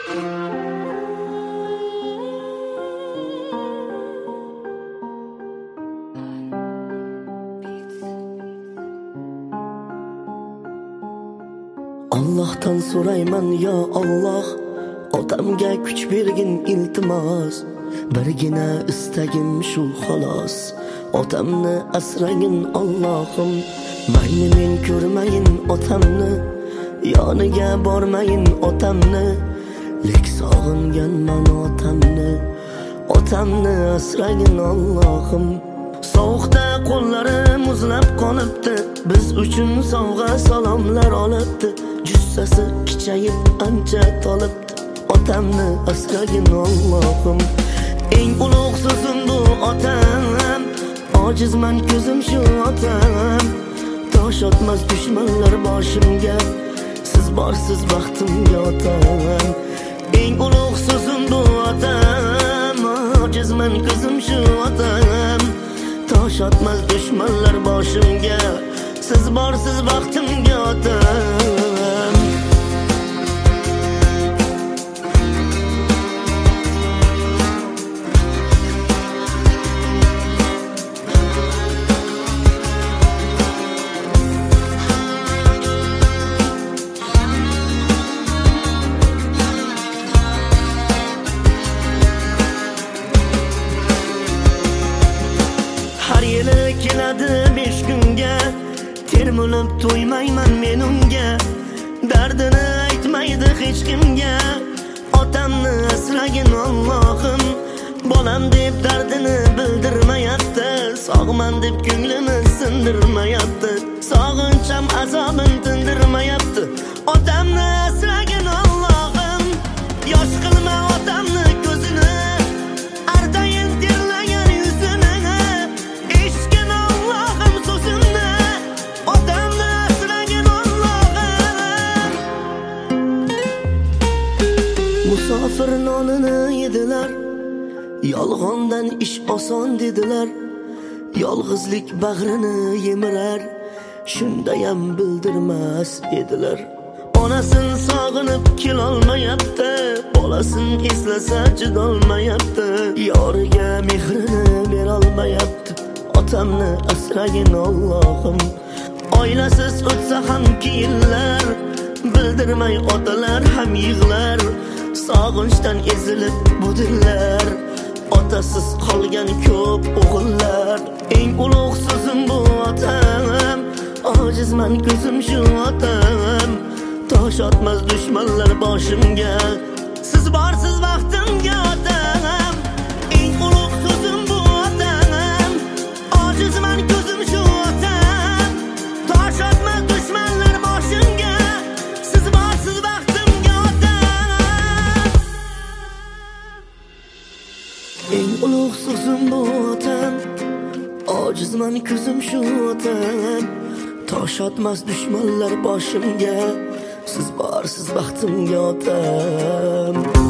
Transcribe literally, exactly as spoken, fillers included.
Allohdan so'rayman yo Alloh, otamga kuch bergin iltimos. Birgina istagim shu xolos, otamni asragin Allohim. Mayli men ko'rmayin otamni, yoniga bormayin otamni, lek sog'inganman otamni. Otamni asragin Allohim. Sovuqda qo'llarim muzlab qolibdi, biz uchun sovg'a salomlar olibdi. Jussasi kichayib ancha tolibdi, otamni asragin Allohim. Eng ulug' so'zim bu otam, ojizman ko'zim shu otam. Tosh otmas dushmanlar boshimga, siz borsiz baxtimga otam. Eng ulug' so'zim bu otam, ojizman ko'zim shu otam. Tosh otmas dushmanlar boshimga, siz borsiz baxtimga otam. Har yili keladi besh kunga, termulib to'ymayman men unga. Dardini aytmaydi hech kimga, otamni asragin Allohim. Bolam deb dardini bildirmayapti, sog'man deb ko'nglini sindirmayapti. Sog'incham azobim tindirmayapti, otamni asragin Allohim. Yosh qilma otamni ko'zini, ardayin terlagan yuzini. Eshitgin Allohim so'zimni, otamni asragin Allohim. Musofir nonini yedilar, yolg'ondan ish oson dedilar. Yolg'izlik bag'rini yemirar, shundayam bildirmas edilar. Onasin sog'inib kelolmayapti, bolasin eslasa chidolmayapti. Yoriga mehrini berolmayapti, otamni asragin Allohim. Oilasiz o'tsa ham kiyinlar, bildirmay otalar ham yig'lar. Sog'inchdan ezilib bu dillar, otasiz qolgan ko'p o'g'illar. Eng ulug' so'zim bu otam, ojizman ko'zim shu otam. Tosh otmas dushmanlar boshimga, siz borsiz vaqtimga otam. Eng ulug' so'zim bu otam, ojizman ko'zim shu otam. Tosh otmas dushmanlar boshimga, siz borsiz vaqtimga otam. Eng ulug' so'zim bu otam, ojizman ko'zim shu otam. Tosh otmas dushmanlar boshimga, siz borsiz baxtimga otam.